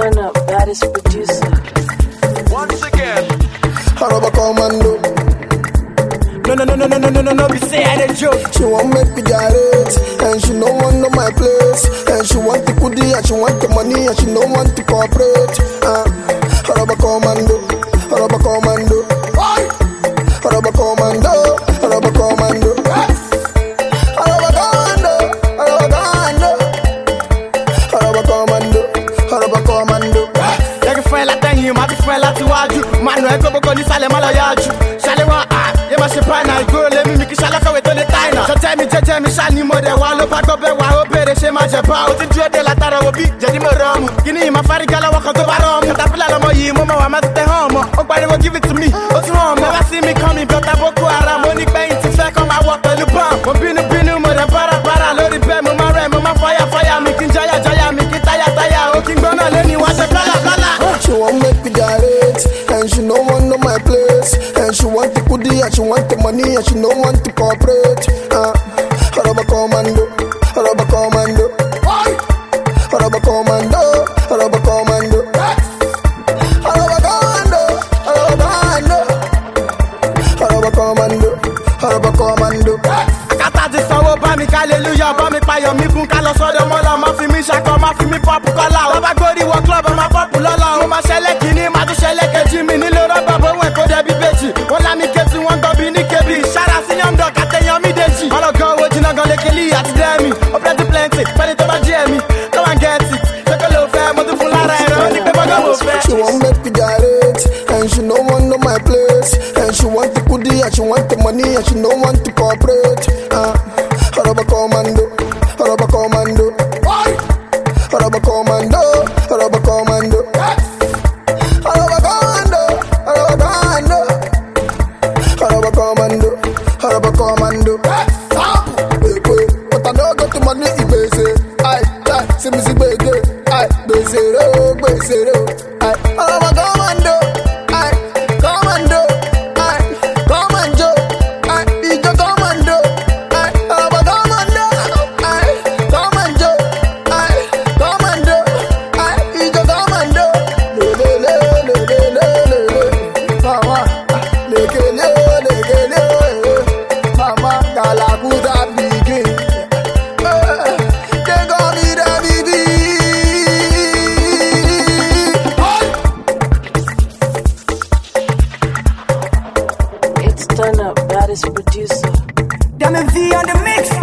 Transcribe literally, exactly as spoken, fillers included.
Turn Up, baddest producer. Once again, Araba commando. No, no, no, no, no, no, no, no, no, be say I didn't joke. She want make me gyrate, and she no want know my place. And she want the goodie, and she want the money, and she no want to cooperate. Uh, Araba commando, Araba commando, Araba commando, Araba commando, Araba commando, Araba commando, Araba commando, Araba commando. Y'a que frère la teigne, ma vie frère la tuaju. Mano é como quando sale maloyaju. Sale wa ah, ye ma se pa na go le mi mi ki sale ka we to le taina. So tell me, tell me, shani mo de wa lo pa go be wa o bere se ma je pa o ti due de la tara wo bi je di mo romu. Kini ma fari gala wa ko to barom. Katapila lo mo yi mo ma wa ma te homo. O pariwo give it to me. O ti home, never see me coming, but I Boko Haram. Money paying to fake on my work pẹ̀lú bomb. Mo binu binu mo de para para lórí bed mo ma re mo ma fire fire mi kin jaya jaya mi kin taya taya o kin gbona le ni wa se kala kala. She want make me gyrate, and she no want know my place. And she want the goodie, and she want the money, and she no want to cooperate. Uh, Araba commando, Araba commando, Araba commando, Araba commando, Araba commando, Araba commando, Araba commando, Araba commando. Kata ti sanwó bá mi hallelujah bá mi payọ̀ mi kún ká lọ sọ́dọ̀ mọ́lá má fi mi ṣakọ má fi mi pọ́pù kọ́lá. Bàbá gbórí wọ club ọmọ pọ́pù lọ́la. Mo máa ṣẹlẹ̀ kìíní má tún ṣẹlẹ̀ kejì mi nílò rọ́bà bówó ẹ̀kọ́ dẹ̀bi bèjì. Wọ́n lá mi kẹ́tù wọ́n gbọ́ bí ní kébì. Ṣára sí yọ̀ǹdọ̀ kàtẹ́yàn mi dèjì. Ọlọ́gọ́ owó jiná gan lékelí àti dẹ́mi. Ó plenty plenty pẹ̀lú tó bá jí ẹ̀mí. Come and get it. Ṣékò ló fẹ́ mo tún fún lára ẹ̀rọ ó ní pé bọ́gọ́ mo fẹ́. She want make me gyrate, and she no want know my place. And she want the goodie, and she want the money, and she no want to cooperate. Uh, Araba commando, Araba commando, Araba commando, Araba commando, Araba commando, Araba commando, Araba commando, Araba commando. But I don't got the money, it base. I like, see me see bege. I base it, base it. I Araba commando, I commando, I commando, I ego commando, I Araba commando, I commando, I commando, I ego commando. Le le le le le le le le, mama, le le le le le, mama, galaguda bigi. They gon' be the bigi. It's Turn Up, baddest producer. Damn M V on the mix.